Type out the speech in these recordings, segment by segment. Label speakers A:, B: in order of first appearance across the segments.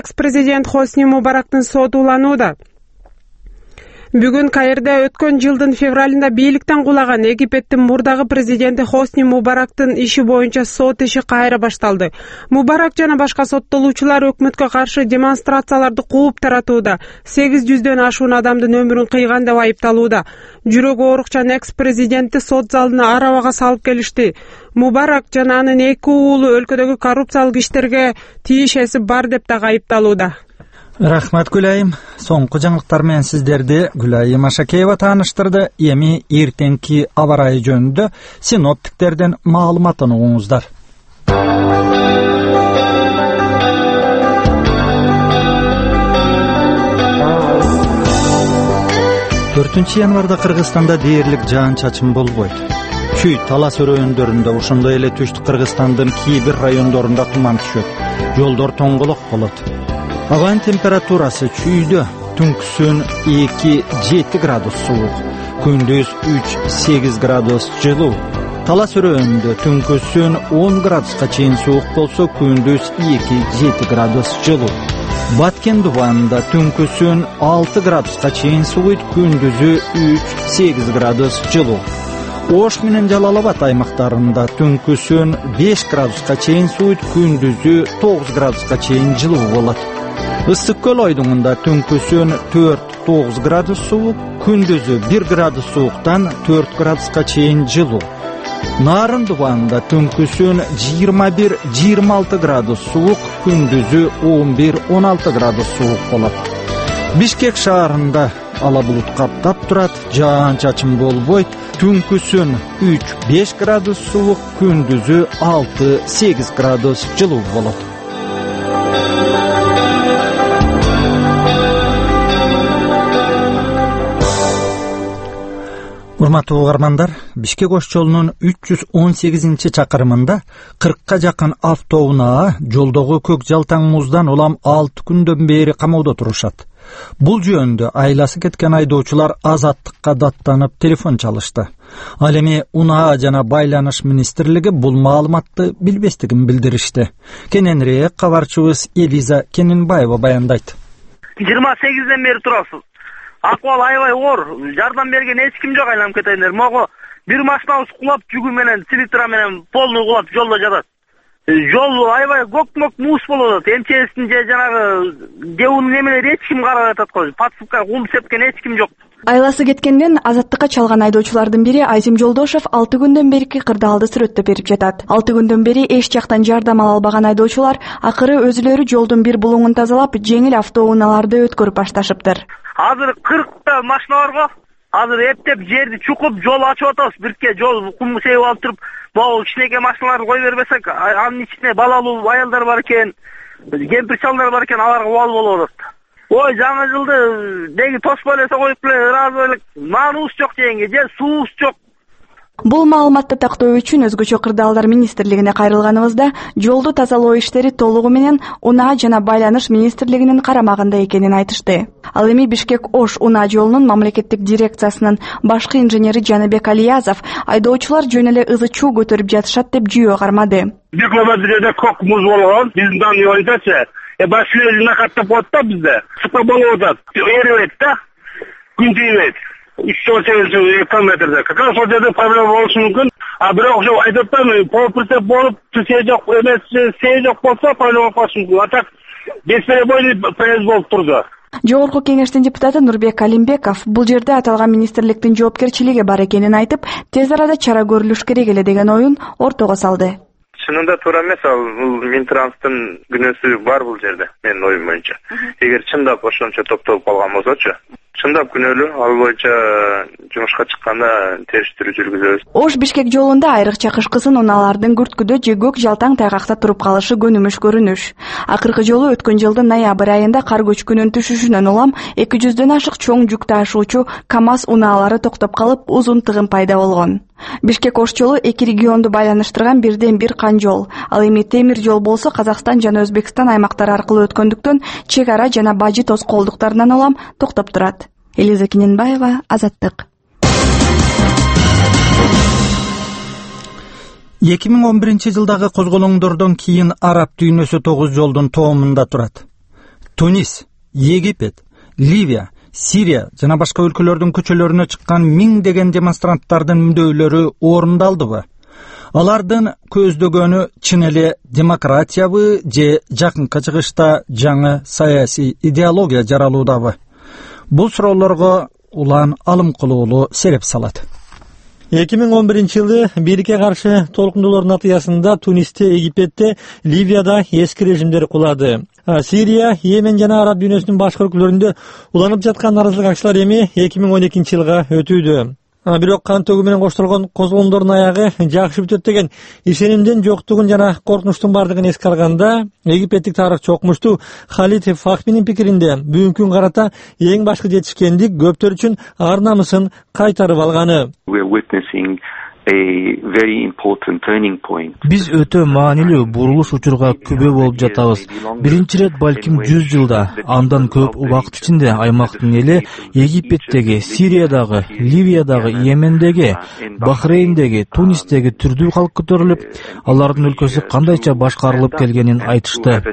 A: экс-президент Хосни Мубарактын соту уланууда. Бүгүн Каирде өткөн жылдын февралында бийликтен кулаган Египеттин мурдагы президенти Хосни Мубарактын иши боюнча сот иши кайра башталды. Мубарак жана башка соттолуучулар өкмөткө каршы демонстрацияларды кууп таратууда, 800дөн ашуун адамдын өмүрүн кыйган деп айыпталууда. Жүрөгү оорукчан экс-президентти сот залына арабага салып келишти. Мубарак жана анын 2 уулу өлкөдөгү коррупциялык иштерге тиешеси бар деп дагы айыпталууда.
B: Рахмат Гүлайым. Соңку жаңылыктар менен сиздерди Гүлайым Ашакеева тааныштырды. Эми эртеңки аба ырайы жөнүндө синоптиктерден маалыматын угуңуздар. 4 январда Кыргызстанда дээрлик жаан-чачын болбойт. Чүй Талас өрөөндөрүндө, ошондой эле түштүк Кыргызстандын кээ бир райондорунда туман түшөт. Жолдор тоңголок болот. Абанын температурасы чүйдө түнкүсүн 2-7 градус суук, күндүз 3-8 градус жылуу. Талас өрөөндө түнкүсүн 10 градуска чейин суук болсо, күндүз 2-7 градус жылуу. Баткен Дубанда түнкүсүн 6 градуска чейин сууйт, күндүзү 3-8 градус жылуу. Ош менен Жалал-Абад аймактарында түнкүсүн 5 градуска чейин сууйт, күндүзү 9 градуска чейин жылуу болот. Ысык көл ойдуңунда түнкүсүн 4-9 градус суук, күндүзү 1 градус сууктан 4 градуска чейин жылуу. Нарын Дубанда түнкүсүн 21-26 градус суук, күндүзү 11-16 градус суук болот. Бишкек шаарында ала булут каптап турат, жаан-чачын болбойт, түнкүсүн 3-5 градус суук, күндүзү 6-8 градус жылуу болот. Урматтуу угармандар, Бишкек Ош жолунун 318-чакырымында 40-ка жакын автоунаа жолдогу көк жалтаң муздан улам 6 күндөн бери камоодо турушат. Бул жөнүндө айласы кеткен айдоочулар Азаттыкка даттанып телефон чалышты. Ал эми Унаа жана Байланыш министрлиги бул маалыматты билбестигин билдиришти. Кененирээк кабарчыбыз Элиза Кененбаева баяндайт.
C: 28-ден бери турасыз. Акыбал аябай оор, жардам берген эч ким жок, айланып кетейиндер. Могу бир машинабыз кулап, жүгү менен, селитра менен полный кулап жолдо жатат. Жол аябай көк-мөк муус болот. МЧСтин же жанагы деунун немелери эч ким карап атат го. Подсыпка кум сепкен эч ким жок.
D: Айласы кеткенден Азаттыкка чалган айдоочулардын бири Айзим Жолдошов 6 күндөн берки кырдаалды сүрөттөп берип жатат. 6 күндөн бери эч жактан жардам ала албаган айдоочулар акыры өзүлөрү жолдун бир булуңун тазалап, жеңил автоунааларды өткөрүп башташыптыр.
C: Азыр 40 машина бар го. Азыр эптеп жерди чукуп, жол ачып атабыз. Бирке жол кум себип алып туруп, могу кичинекей машиналарды кой бербесек, анын ичинде балалуу аялдар бар экен, кемпир чалдар бар экен, аларга убал болуп атат. Ой, жаңы жылды деги тоспой элесе коюп эле ыраазы элек, наныбыз жок дегенге, же суубуз жок.
D: Бул маалыматты тактоо үчүн Өзгөчө кырдаалдар министрлигине кайрылганыбызда жолду тазалоо иштери толугу менен Унаа жана Байланыш министрлигинин карамагында экенин айтышты. Ал эми Бишкек Ош Унаа жолунун мамлекеттик дирекциясынын башкы инженери Жаныбек Алиязов айдоочулар жөн эле ызы чуу көтөрүп жатышат деп жүйө кармады. 1
E: километрде көк муз болгон, биздин данный боюнча башкы накаттап коет да бизде. Сыпа болуп атат. Эрибейт да. Күн тийбейт. 3-8 километрде. Как раз вот эта проблема болушу мүмкүн. А бирок ошо айтып атам, полуприцеп болуп, сээ жок эмес, сээ жок болсо проблема болушу мүмкүн. А так бесперебойный проезд болуп турду.
D: Жогорку кеңештин депутаты Нурбек Алимбеков бул жерде аталган министрликтин жоопкерчилиги бар экенин айтып, тез арада чара көрүлүш керек эле деген оюн ортого салды.
F: Чынында туура эмес, ал Минтранстын күнөөсү бар бул жерде, менин оюм боюнча. Эгер чындап ошончо топтолуп калган болсочу, чындап күнөөлүү, ал боюнча жумушка чыкканда териштирүү жүргүзөбүз.
D: Ош Бишкек жолунда айрыкча кышкысын унаалардын күрткүдө же көк жалтаң тайгакта туруп калышы көнүмүш көрүнүш. Акыркы жолу өткөн жылдын ноябрь айында кар көчкүнүн түшүшүнөн улам 200дөн ашык чоң жүк ташуучу КАМАЗ унаалары токтоп калып, узун тыгын пайда болгон. Бишкек Ош жолу эки регионду байланыштырган бирден бир кан жол. Ал эми темир жол болсо Казакстан жана Өзбекстан аймактары аркылуу өткөндүктөн чек ара жана бажы тоскоолдуктарынан улам токтоп турат. Элиза Кененбаева, Азаттык.
B: 2011 жылдагы козголоңдордон кийин араб дүйнөсү 9 жолдун тоомунда турат. Тунис, Египет, Ливия, Сирия жана башка өлкөлөрдүн көчөлөрүнө чыккан миңдеген демонстранттардын мүндөөлөрү орундалдыбы? Алардын көздөгөнү чын эле демократиябы же жакынкы чыгышта жаңы саясий идеология жаралуудабы? Бул суроолорго улан алымкулуулу сереп салат.
G: 2011-жылы бийликке каршы толкундоолордун натыйжасында Тунисте, Египетте, Ливияда эски режимдер кулады. Сирия, Йемен жана араб дүйнөсүнүн башка өлкөлөрүндө уланып жаткан наразылык акчалар эми 2012-жылга өтүүдө. Бирок кан төгүү менен коштолгон козголондордун аягы жакшы бүтөт деген ишенимдин жоктугун жана коркунучтун бардыгын эске алганда, египеттик тарыхчы окумуштуу Халид Фахминин пикиринде бүгүнкү күнгө карата эң башкы жетишкендик көптөр үчүн ар намысын кайтарып алганы.
H: Биз өтө маанилүү бурулуш учурга күбө болуп жатабыз. Биринчи ирет балким 100 жылда, андан көп убакыт ичинде аймактын эли Египеттеги, Сириядагы, Ливиядагы, Йемендеги, Бахрейндеги, Тунистеги түрдүү калк көтөрүлүп, алардын өлкөсү кандайча башкарылып келгенин айтышты.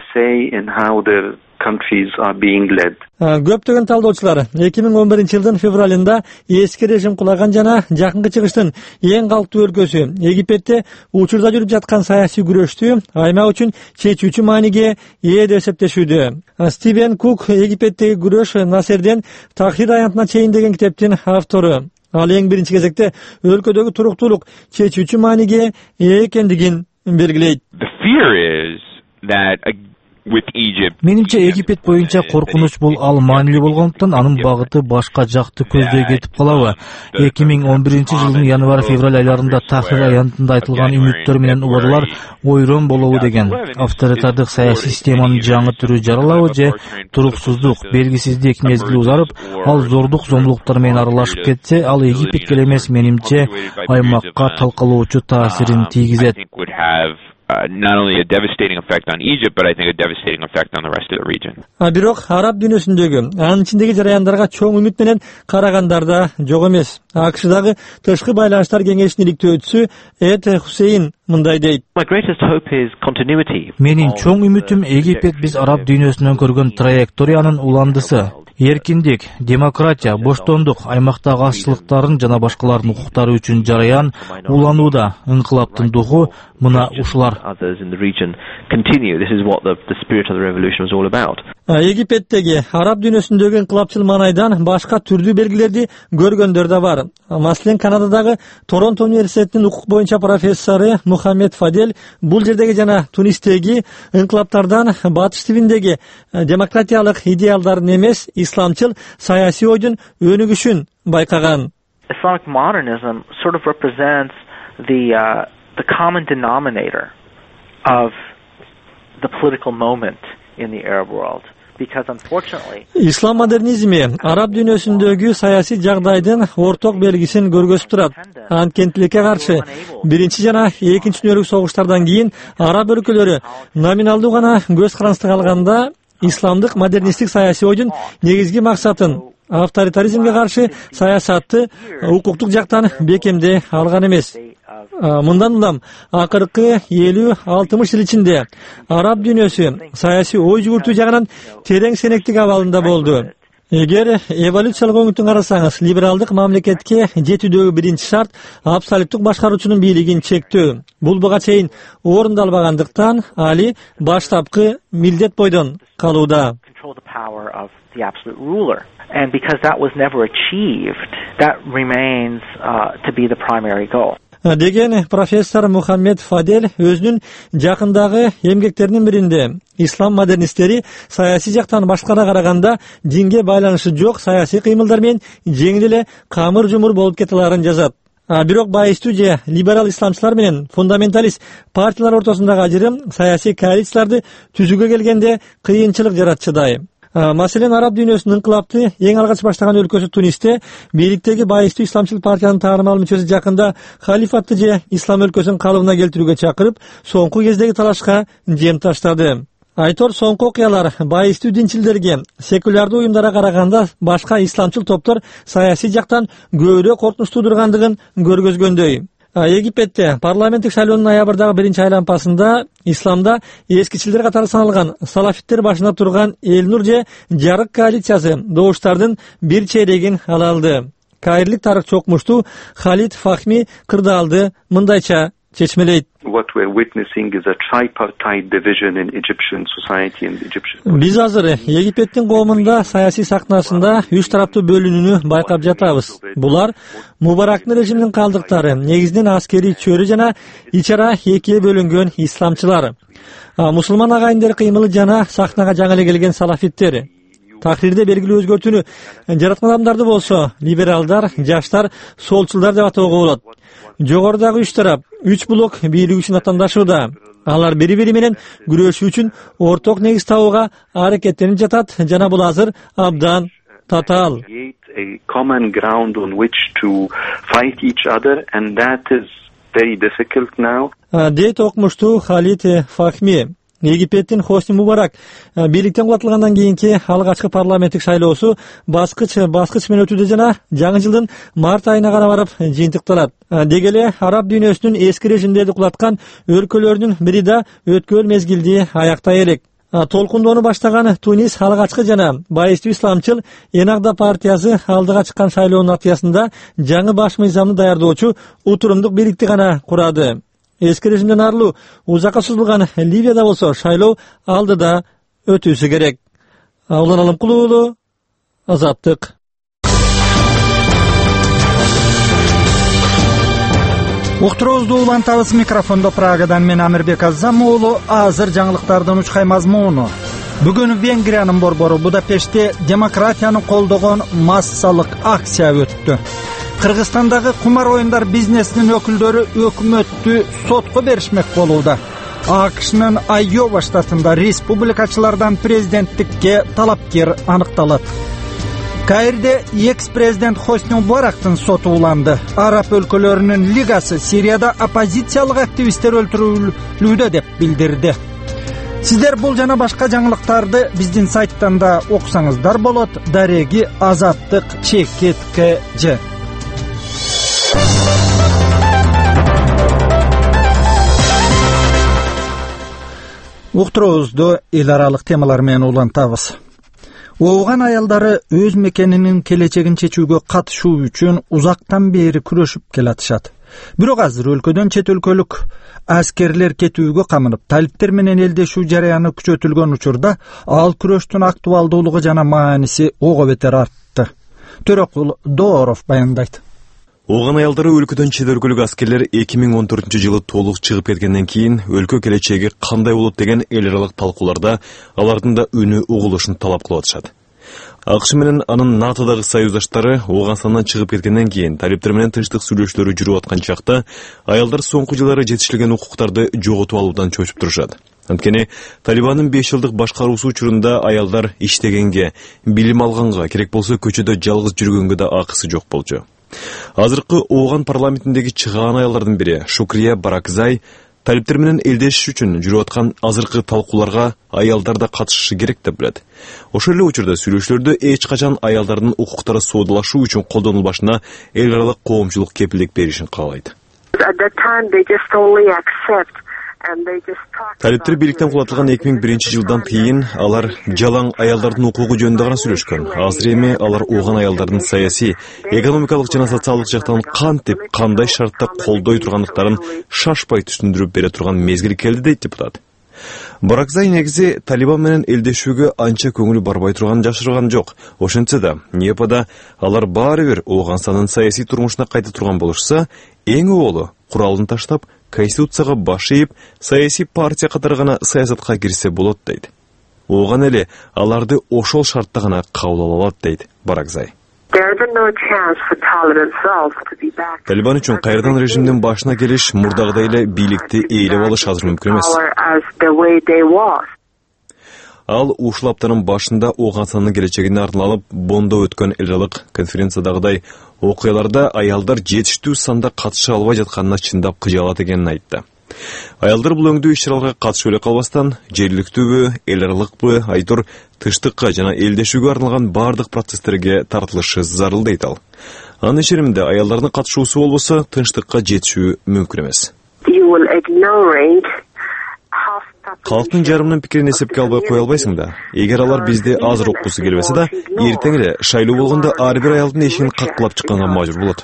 G: Көптөгөн талдоочулар 2011-жылдын февралында эски режим кулаган жана жакынкы чыгыштын эң калктуу өлкөсү Египетте учурда жүрүп жаткан саясий күрөштү аймак үчүн чечүүчү мааниге ээ деп эсептешүүдө. Стивен Кук Египеттеги күрөш Насерден Тахрир аянтына чейин деген китептин автору. Ал эң биринчи кезекте өлкөдөгү туруктуулук чечүүчү мааниге ээ экендигин белгилейт.
H: Менимче Египет боюнча коркунуч бул ал маанилүү болгондуктан анын багыты башка жакты көздөй кетип калабы. 2011-жылдын январь-февраль айларында Тахрир аянтында айтылган үмүттөр менен убадалар ойрон болобу деген. Авторитардык саясий системанын жаңы түрү жаралабы же туруксуздук, белгисиздик мезгили узарып, ал зордук зомбулуктар менен аралашып кетсе, ал Египетке эмес, менимче аймакка талкалоочу таасирин тийгизет.
I: Not only a devastating effect on Egypt, but I think a devastating effect on the rest of the region.
G: Бирок араб дүйнөсүндөгү анын ичиндеги жараяндарга чоң үмүт менен карагандар да жок эмес. АКШдагы тышкы байланыштар кеңешинин иликтөөчүсү Эд Хусейн мындай дейт.
H: Менин чоң үмүтүм Египет биз араб дүйнөсүнөн көргөн траекториянын уландысы. Эркиндик, демократия, боштондук аймактагы азчылыктарын жана башкалардын укуктары үчүн жараян уланууда. Инкылаптын духу мына ушулар.
G: Египеттеги араб дүйнөсүндөгү инкылапчыл маанайдан башка түрдүү белгилерди көргөндөр да бар. Маселен, Канададагы Торонто университетинин укук боюнча профессору Мухаммед Фадель бул жердеги жана Тунистеги инкылаптардан батыш тибиндеги демократиялык идеалдардын эмес, исламчыл саясий ойдун өнүгүшүн байкаган.
J: Islamic modernism sort of represents the common denominator of the political moment in the Arab world.
G: Ислам модернизми араб дүйнөсүндөгү саясий жагдайдын орток белгисин көргөзүп турат. Анткенттилекке каршы биринчи жана экинчи дүйнөлүк согуштардан кийин араб өлкөлөрү номиналдуу гана көз карандысына алганда исламдык модернисттик саясий ойдун негизги максатын авторитаризмге каршы саясатты укуктук жактан бекемдей алган эмес. Мындан улам акыркы 50-60 жыл ичинде араб дүйнөсү саясий ой жүгүртүү жагынан терең сенектик абалында болду. Эгер эволюциялык өңүтүн карасаңыз, либералдык мамлекетке жетүүдөгү биринчи шарт абсолюттук башкаруучунун бийлигин чектөө. Бул буга чейин орундалбагандыктан али баштапкы милдет бойдон калууда.
J: And because that was never achieved, that remains to be the primary goal.
G: Деген профессор Мухаммед Фадель өзүнүн жакындагы эмгектеринин биринде ислам модернисттери саясий жактан башкара караганда динге байланышы жок саясий кыймылдар менен жеңил эле камыр-жумур болуп кете аларын жазат. Бирок байыстуу же либерал исламчылар менен фундаменталист партиялар ортосундагы ажырым саясий коалицияларды түзүүгө келгенде кыйынчылык жаратчыдай. Маселен, араб дүйнөсүнүн инкылапты эң алгач баштаган өлкөсү Тунисте бийликтеги байыстуу исламчыл партиянын таарымал мүчөсү жакында халифатты же ислам өлкөсүн калыбына келтирүүгө чакырып, соңку кездеги талашка жем таштады. Айтор соңку окуялар байыстуу динчилдерге секулярдуу уюмдарга караганда башка исламчыл топтор саясий жактан көбүрөөк коркунуч туудургандыгын көргөзгөндөй. Египетте парламенттик шайлоонун ноябрдагы биринчи айлампасында исламда эскичилдер катары саналган салафиттер башында турган Эл-Нур же Жарык коалициясы добуштардын бир чейрегин ала алды. Кайрлик тарыхчы окумуштуу Халид Фахми кырдаалды мындайча чечмелейт. Биз азыр Египеттин коомунда саясий сахнасында 3 тараптуу бөлүнүүнү байкап жатабыз. Булар Мубарактын режиминин калдыктары, негизинен аскерий чөйрө жана ичара экиге бөлүнгөн исламчылар. Мусулман агайындар кыймылы жана сахнага жаңы эле келген салафиттер. Tahrirde belgili özgörtүүнү жараткан адамдарды болсо либералдар, жаштар, солчулдар деп атоого болот. Жогорудагы 3 тарап 3 блок бийлик үчүн аттандашууда. Алар бири-бири менен күрөшүү үчүн орток негиз табууга аракеттенип жатат жана бул азыр абдан татаал. Дейт окумуштуу Халид Фахми. Египеттин Хосни Мубарак бийликтен кулатылгандан кийинки алгачкы парламенттик шайлоосу баскыч менен өтүүдө жана жаңы жылдын март айына кара барып жыйынтыкталат. Деги эле араб дүйнөсүнүн эски режимдерди кулаткан өлкөлөрдүн бири да өткөн мезгилди аяктай элек. Толкундоону баштаган Тунис алгачкы жана байыстуу исламчыл Энагда партиясы алдыга чыккан шайлоонун натыйжасында жаңы баш мыйзамды даярдоочу утурумдук бийликти гана курады. Эски режимден арылуу узакка созулган Ливияда болсо шайлоо алдыда өтүүсү керек. Улан Алымкулуу, Азаттык.
B: Уктуруубузду улантабыз. Микрофондо Прагадан мен Амирбек Азам уулу. Азыр жаңылыктардын учкай мазмуну. Бүгүн Венгриянын борбору Будапештте демократияны колдогон массалык акция өттү. Кыргызстандагы кумар оюндар бизнесинин өкүлдөрү өкмөттү сотко беришмек болууда. АКШнын Айова штатында республикачылардан президенттикке талапкер аныкталат. Каирде экс-президент Хосни Мубарактын соту уланды. Араб өлкөлөрүнүн лигасы Сирияда оппозициялык активисттер өлтүрүлүүдө деп билдирди. Сиздер бул жана башка жаңылыктарды биздин сайттан да окусаңыздар болот. Дареги Азаттык @. Уктуруубузду эл аралык темалар менен улантабыз. Ооган аялдары өз мекенинин келечегин чечүүгө катышуу үчүн узактан бери күрөшүп келатышат. Бирок азыр өлкөдөн чет өлкөлүк аскерлер кетүүгө камынып, талиптер менен элдешүү жараяны күчөтүлгөн учурда ал күрөштүн актуалдуулугу жана мааниси ого бетер артты. Төрөкул Дооров баяндайт.
K: Ооган аялдары өлкөдөн чет өлкөлүк аскерлер 2014-жылы толук чыгып кеткенден кийин өлкө келечеги кандай болот деген эл аралык талкууларда алардын да үнү угулушун талап кылып атышат. АКШ менен анын НАТОдагы союздаштары Ооганстандан чыгып кеткенден кийин талиптер менен тынчтык сүйлөшүүлөрү жүрүп аткан чакта аялдар соңку жылдары жетишилген укуктарды жоготуп алуудан чочуп турушат. Анткени Талибандын 5 жылдык башкаруусу учурунда аялдар иштегенге, билим алганга, керек болсо көчөдө жалгыз жүргөнгө да акысы жок болчу. Азыркы Ооган парламентиндеги чыгаан аялдардын бири Шукрия Баракзай талиптер менен элдешиш үчүн жүрүп аткан азыркы талкууларга аялдар да катышышы керек деп билет. Ошол эле учурда сүйлөшүүлөрдө эч качан аялдардын укуктары соодалашуу үчүн колдонулбашына эл аралык коомчулук кепилдик беришин каалайт. Талиптер бийликтен кулатылган 2001-жылдан кийин алар жалаң аялдардын укугу жөнүндө гана сүйлөшкөн. Азыр эми алар Ооган аялдардын саясий, экономикалык жана социалдык жактан кантип, кандай шартта колдой тургандыктарын шашпай түшүндүрүп бере турган мезгил келди дейт депутат. Баракзай негизи Талибан менен элдешүүгө анча көңүлү барбай турганын жашырган жок. Ошентсе да, НЕПада алар баары бир Ооганстандын саясий турмушуна кайта турган болушса, эң оолу куралын таштап, Конституцияга баш ийип, саясий партия катары гана саясатка кирсе болот дейт. Ооган эле аларды ошол шартта гана кабыл ала алат дейт Баракзай. Талибан үчүн кайрадан режимдин башына келиш, мурдагыдай эле бийликти ээлеп алыш азыр мүмкүн эмес. Ал ушул аптанын башында Ооганстандын келечегине арналып Бондо өткөн эл аралык конференциядагыдай окуяларда аялдар жетиштүү санда катыша албай жатканына чындап кыжалат экенин айтты. Аялдар бул өңдүү иш-чараларга катышып эле калбастан, жергиликтүүбү, эл аралыкпы, айтор тынчтыкка жана элдешүүгө арналган бардык процесстерге тартылышы зарыл дейт ал. Анын ишениминде аялдардын катышуусу болбосо тынчтыкка жетишүү мүмкүн эмес. Калктын жарымынын пикирин эсепке албай кое албайсың да. Эгер алар бизди азыр уккусу келбесе да, эртең эле шайлоо болгондо ар бир аялдын эшигин каккылап чыкканга мажбур болот.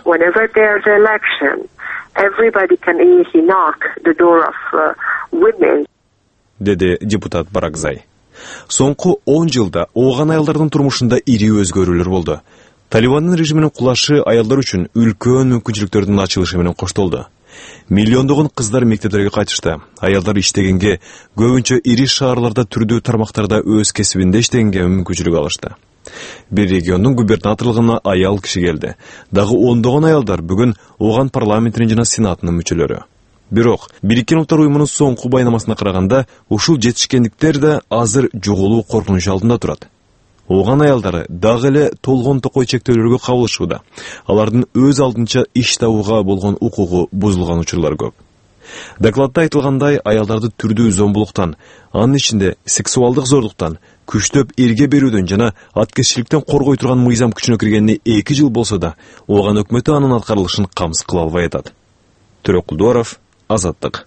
K: Деди депутат Баракзай. Соңку 10 жылда ооган аялдардын турмушунда ири өзгөрүүлөр болду. Талибандын режиминин кулашы аялдар үчүн үлкөн мүмкүнчүлүктөрдүн ачылышы менен коштолду. Миллиондогон кыздар мектептерге кайтышты. Аялдар иштегенге, көбүнчө ири шаарларда түрдүү тармактарда өз кесибинде иштегенге мүмкүнчүлүк алышты. Бир региондун губернаторлугуна аял киши келди. Дагы ондогон аялдар бүгүн ооган парламентинин жана сенатынын мүчөлөрү. Бирок, Бириккен Улуттар уюмунун соңку байнамасына караганда, ушул жетишкендиктер да азыр жоголуу коркунуч алдында турат. Ооган аялдары дагы эле толгон токой чектөөлөргө кабылышууда. Алардын өз алдынча иш табууга болгон укугу бузулган учурлар көп. Докладда айтылгандай, аялдарды түрдүү зомбулуктан, анын ичинде сексуалдык зордуктан, күчтөп эрге берүүдөн жана аткезчиликтен коргой турган мыйзам күчүнө киргенине 2 жыл болсо да, ооган өкмөтү анын аткарылышын камсыз кыла албай атат. Төрөкулдуаров, Азаттык.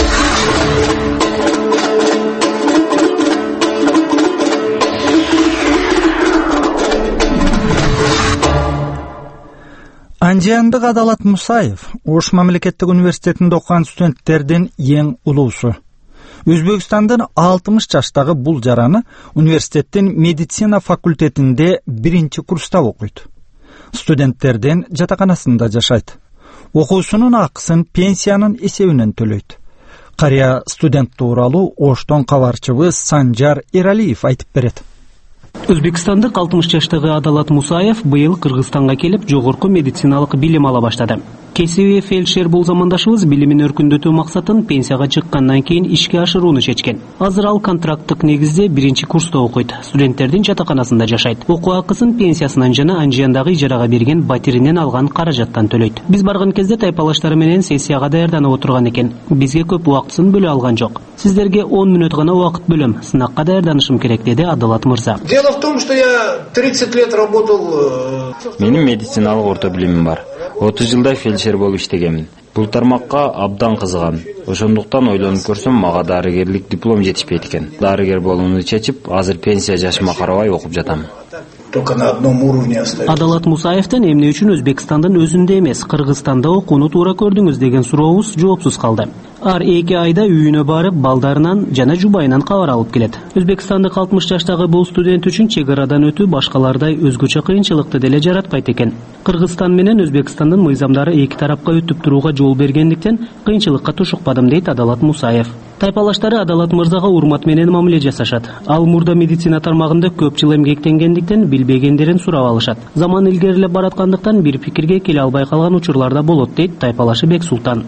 B: Анжияндык Адалат Мусаев Ош мамлекеттик университетинде окуган студенттердин эң улуусу. Өзбекстандын 60 жаштагы бул жараны университеттин медицина факультетинде 1-курста окуйт. Студенттердин жатаканасында жашайт. Окуусунун акысын пенсиянын эсебинен төлөйт. Карыя студент тууралуу Оштон кабарчыбыз Санжар Эралиев айтып берет.
L: Өзбекстандык 60 жаштагы Адалат Мусаев быйыл Кыргызстанга келип жогорку медициналык билим ала баштады. Кесиби фельдшер бул замандашыбыз билимин өркүндөтүү максатын пенсияга чыккандан кийин ишке ашырууну чечкен. Азыр ал контракттык негизде 1-курста окуйт. Студенттердин жатаканасында жашайт. Окуу акысын пенсиясынан жана Анжияндагы ижарага берген батиринен алган каражаттан төлөйт. Биз барган кезде тайпалаштары менен сессияга даярданып отурган экен. Бизге көп убактысын бөлө алган жок. Сиздерге 10 мүнөт гана убакыт бөлөм. Сынакка даярданышым керек, деди Адалат мырза.
M: Дело в том, что я 30 лет работал.
N: Менин медициналык орто билимим бар. 30 жылда фельдшер болуп иштегенмин. Бул тармакка абдан кызыгам. Ошондуктан ойлонуп көрсөм, мага дарыгерлик диплом жетишпейт экен. Дарыгер болууну чечип, азыр пенсия жашыма карабай окуп жатам.
M: Только на одном уровне остаюсь.
L: Адалат Мусаевден эмне үчүн Өзбекстандын өзүндө эмес, Кыргызстанда окууну туура көрдүңүз деген сурообуз жоопсуз калды. Ар 2 айда үйүнө барып, балдарынан жана жубайынан кабар алып келет. Өзбекстандык 60 жаштагы бул студент үчүн чек арадан өтүү башкалардай өзгөчө кыйынчылыкты деле жаратпайт экен. Кыргызстан менен Өзбекстандын мыйзамдары эки тарапка өтүп турууга жол бергендиктен кыйынчылыкка тушукпадым, дейт Адалат Мусаев. Тайпалаштары Адалат мырзага урмат менен мамиле жасашат. Ал мурда медицина тармагында көп жыл эмгектенгендиктен билбегендерин сурап алышат. Заман илгерилеп бараткандыктан бир пикирге келе албай калган учурларда болот, дейт тайпалашы Бексултан.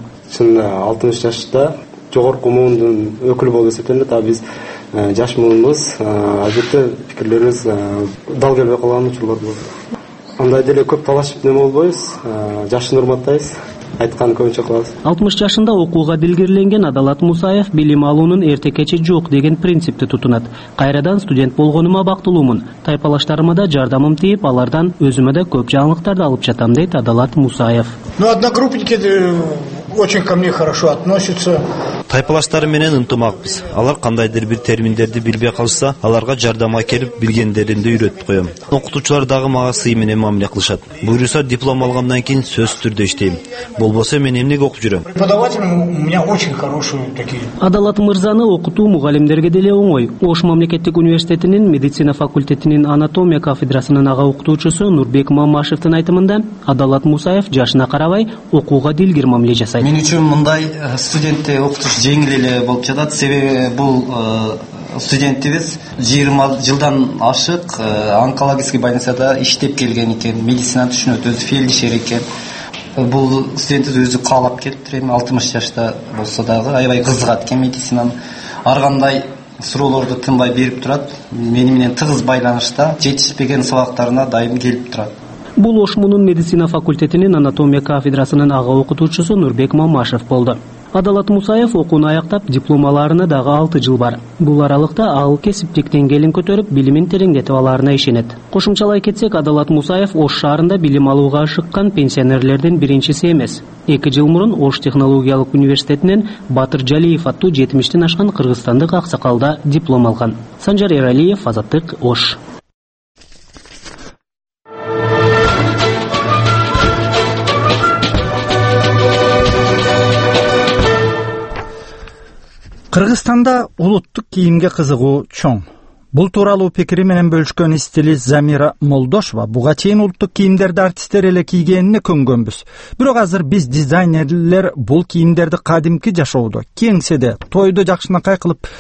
O: 60 жашта жогорку муундун өкүлү болуп эсептелет. Биз жаш муунбуз, адетте пикирлерибиз дал келбей калган учурлар болот. Андай деле көп талашып неме болбойбуз, жашын урматтайбыз. Айткан көбүнчө кылабыз.
L: 60 жашында окууга дилгерленген Адалат Мусаев билим алуунун эрте-кечи жок деген принципти тутунат. Кайрадан студент болгонума бактылуумун. Тайпалаштарыма да жардамым тийип, алардан өзүмө да көп жаңылыктарды алып жатам, дейт Адалат Мусаев.
M: Одногруппники очень ко мне хорошо относятся.
P: Тайпалаштары менен ынтымакпыз. Алар кандайдыр бир терминдерди билбей калышса, аларга жардамга келип билгендеримди үйрөтүп коем. Окутуучулар дагы мага сый менен мамиле кылышат. Буйруса диплом алгандан кийин сөзсүз түрдө иштейм. Болбосо мен эмнеге окуп жүрөм?
M: Преподаватели у меня очень хорошие такие.
L: Адалат мырзаны окутуу мугалимдерге деле оңой. Ош мамлекеттик университетинин медицина факультетинин анатомия кафедрасынын ага окутуучусу Нурбек Мамашевдин айтымында, Адалат Мусаев жашына карабай окууга дилгир мамиле жасайт.
Q: Мен үчүн мындай студентти окутуш жеңил эле болуп жатат. Себеби бул студентибиз 20 жылдан ашык онкологический больницада иштеп келген экен, медицина түшүнөт, өзү фельдшер экен. Бул студентибиз өзү каалап келиптир, эми 60 жашта болсо дагы аябай кызыгат экен медицинаны. Ар кандай суроолорду тынбай берип турат. Мени менен тыгыз байланышта, жетишпеген сабактарына дайым келип турат.
L: Бул Ош мунун медицина факультетинин анатомия кафедрасынын ага окутуучусу Нурбек Мамашев болду. Адалат Мусаев окууну аяктап, диплом алаарына дагы 6 жыл бар. Бул аралыкта ал кесиптик деңгээлин көтөрүп, билимин тереңдетип алаарына ишенет. Кошумчалай кетсек, Адалат Мусаев Ош шаарында билим алууга ашыккан пенсионерлердин биринчиси эмес. 2 жыл мурун Ош технологиялык университетинен Батыр Жалиев аттуу 70тен ашкан кыргызстандык аксакалда диплом алган. Санжар Эралиев, Азаттык, Ош.
B: Кыргызстанда улуттук кийимге кызыгуу чоң. Бул тууралуу пикири менен бөлүшкөн стилист Замира Молдошова буга чейин улуттук кийимдерди артисттер эле кийгенине көнгөнбүз. Бирок азыр биз дизайнерлер бул кийимдерди кадимки жашоодо, кеңседе, тойдо жакшынакай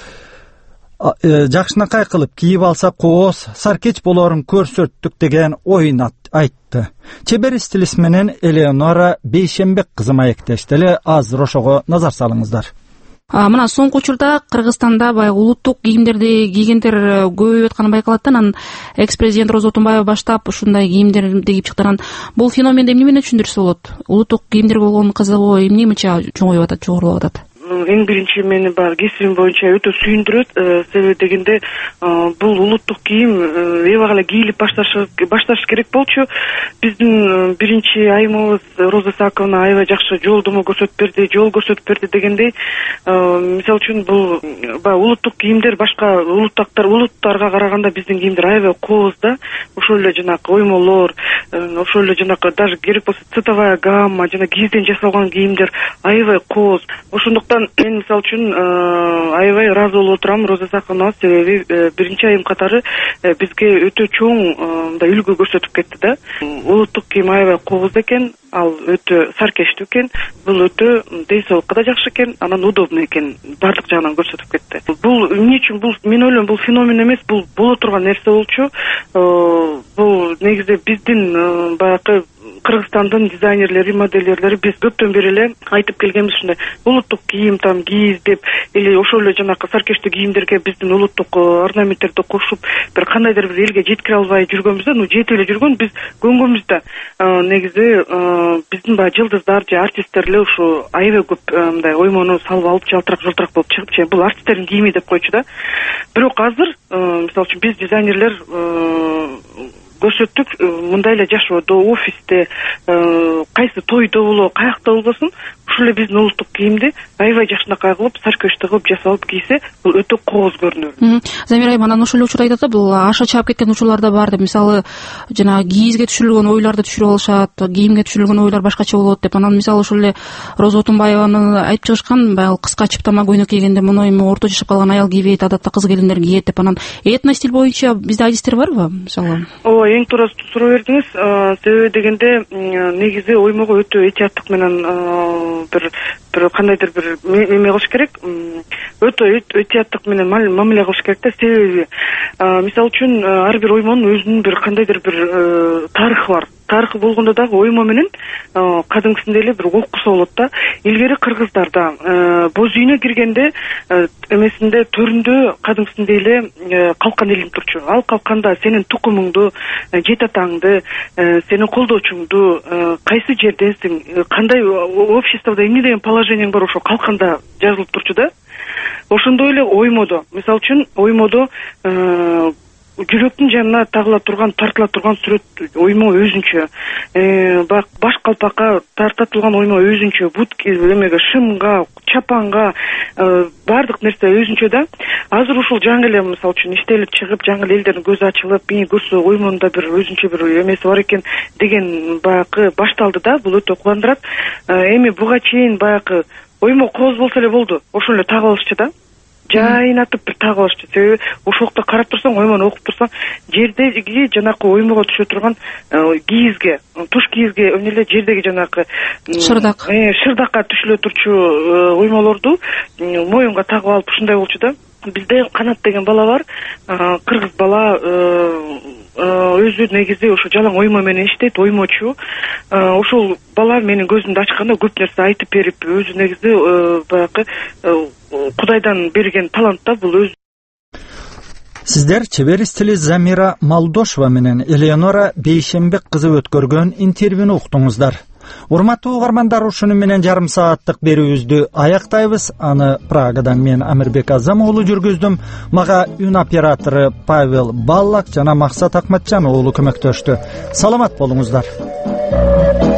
B: кылып кийип алса кооз, саркеч болорун көрсөттүк деген оюн айтты. Чебер стилист менен Элеонора Бейшембек кызы маектешти эле. Азыр ошого назар салыңыздар.
R: Мына соңку учурда Кыргызстанда баягы улуттук кийимдерди кийгендер көбөйүп атканы байкалат. Анан экс-президент Роза Отунбаева баштап ушундай кийимдерди кийип чыкты. Анан бул феноменди эмне менен түшүндүрсө болот? Улуттук кийимдерге болгон кызыгуу эмне менен чоңоюп атат, жогорулап атат?
S: Эң биринчи мени баягы кесибим боюнча өтө сүйүндүрөт. Себеби дегенде бул улуттук кийим эбак эле кийилип башташ керек болчу. Биздин биринчи айымыбыз Роза Саковна аябай жакшы жолдомо көрсөтүп берди, жол көрсөтүп берди дегендей. Мисалы үчүн бул баягы улуттук кийимдер башка улуттарга караганда биздин кийимдер аябай кооз да. Ошол эле жанакы оймолор, ошол эле жанакы даже керек болсо цветовая гамма, жана кизден жасалган кийимдер аябай кооз. Ошондуктан мен мисалы үчүн аябай ыраазы болуп отурам Роза Саковнага, себеби биринчи айым катары бизге өтө чоң мындай үлгү көрсөтүп кетти да. Улуттук кийим аябай кооз экен, ал өтө саркештүү экен, бул өтө ден соолукка да жакшы экен, анан удобный экен, бардык жагынан көрсөтүп кетти. Бул эмне үчүн мен ойлойм бул феномен эмес, бул боло турган нерсе болчу. Бул негизи биздин баягы Кыргызстандын дизайнерлери, модельерлери биз көптөн бери эле айтып келгенбиз ушундай улуттук кийим там кийиз деп, или ошол эле жанакы саркештүү кийимдерге биздин улуттук орнаменттерди кошуп бир кандайдыр бир элге жеткире албай жүргөнбүз да. Жетип эле жүргөн, биз көнгөнбүз да. Негизи биздин баягы жылдыздар же артисттер эле ушу аябай көп мындай оймону салып алып жалтырак болуп чыгып, бул артисттердин кийими деп койчу да. Бирок азыр мисалы үчүн биз дизайнерлер көрсөттүк, мындай эле жашоодо, офисте, кайсы тойдо болобу, каякта болбосун, ушул эле биздин улуттук кийимди аябай жакшынакай кылып, саркештүү кылып жасалып кийсе, бул өтө кооз көрүнөр.
R: Замира айым, анан ошол эле учурда айтат да, бул аша чаап кеткен учурлар да бар деп. Мисалы, жана кийизге түшүрүлгөн ойлорду түшүрүп алышат, кийимге түшүрүлгөн ойлор башкача болот деп. Анан мисалы ошол эле Роза Отунбаеваны айтып чыгышкан, баягы кыска чыптама көйнөк кийгенде муну эми орто жашап калган аял кийбейт, адатта кыз келиндер кийет деп. Анан этно стиль боюнча бизде адистер барбы, мисалы?
S: Ооба, эң туура суроо бердиңиз. Себеби дегенде негизи оймого өтө этияттык менен бир кандайдыр бир эме кылыш керек. Өтө этияттык менен мамиле кылыш керек да. Себеби мисалы үчүн ар бир оймонун өзүнүн бир кандайдыр бир тарыхы бар. Тарыхы болгондо дагы оймо менен кадимкисинде эле бир окуса болот да. Илгери кыргыздарда боз үйүнө киргенде эмесинде төрүндө кадимкисинде эле калкан илинип турчу. Ал калканда сенин тукумуңду, жет атаңды, сенин колдоочуңду, кайсы жерденсиң, кандай обществодо эмне деген положениең бар, ошо калканда жазылып турчу да. Ошондой эле оймодо, мисалы үчүн оймодо жүрөктүн жанына тагыла турган, тартыла турган сүрөт оймо өзүнчө. Баш калпакка тартатылган оймо өзүнчө, бут эмеге, шымга, чапанга бардык нерсе өзүнчө да. Азыр ушул жаңы эле мисалы үчүн иштелип чыгып, жаңы элдердин көзү ачылып, мени көрсө оймонда бир өзүнчө бир эмеси бар экен деген баягы башталды да. Бул өтө кубандырат. Эми буга чейин баягы оймо кооз болсо эле болду, ошол эле тагып алышчу да. Жайнатып бир тагып алышчу. Себеби ошол жакта карап турсаң, оймону окуп турсаң, жердеги жанакы оймого түшө турган кийизге, туш кийизге, эмне эле жердеги жанакы шырдакка түшүлө турчу оймолорду моюнга тагып алып ушундай болчу да. Бизде Канат деген бала бар, кыргыз бала, өзү негизи ошо жалаң оймо менен иштейт, оймочу. Ошол бала менин көзүмдү ачканда көп нерсе айтып берип, өзү негизи баягы Кудайдан берген талант да, бул өзү.
B: Сиздер чебер стилист Замира Молдошова менен Элеонора Бейшембек кызы өткөргөн интервьюну уктуңуздар. Урматтуу угармандар, ушуну менен жарым сааттык берүүбүздү аяктайбыз. Аны Прагадан мен Амирбек Азам уулу жүргүздүм. Мага үн оператору Павел Баллак жана Максат Акматжан уулу көмөктөштү. Саламат болуңуздар.